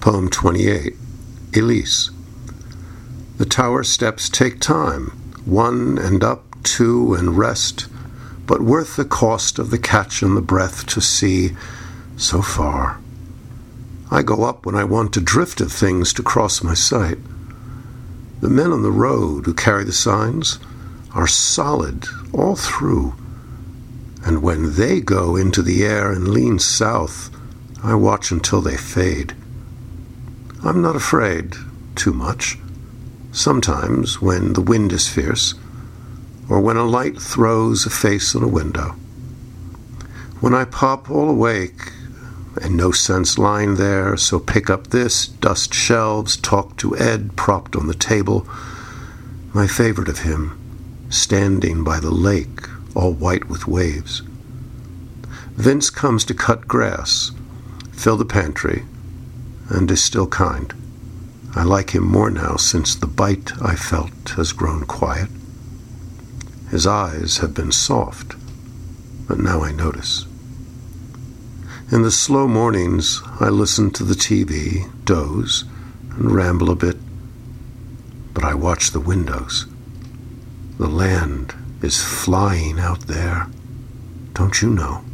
Poem 28, Elise. The tower steps take time, 1 and up, 2 and rest, but worth the cost of the catch and the breath to see so far. I go up when I want to drift of things to cross my sight. The men on the road who carry the signs are solid all through, and when they go into the air and lean south, I watch until they fade. I'm not afraid too much. Sometimes when the wind is fierce, or when a light throws a face on a window. When I pop all awake, and no sense lying there, so pick up this, dust shelves, talk to Ed propped on the table, my favorite of him, standing by the lake, all white with waves. Vince comes to cut grass, fill the pantry, and is still kind. I like him more now since the bite I felt has grown quiet. His eyes have been soft, but now I notice. In the slow mornings, I listen to the TV, doze, and ramble a bit. But I watch the windows. The land is flying out there, don't you know?